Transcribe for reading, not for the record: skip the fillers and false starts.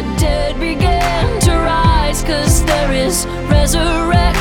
dead began to rise, 'cause there is resurrection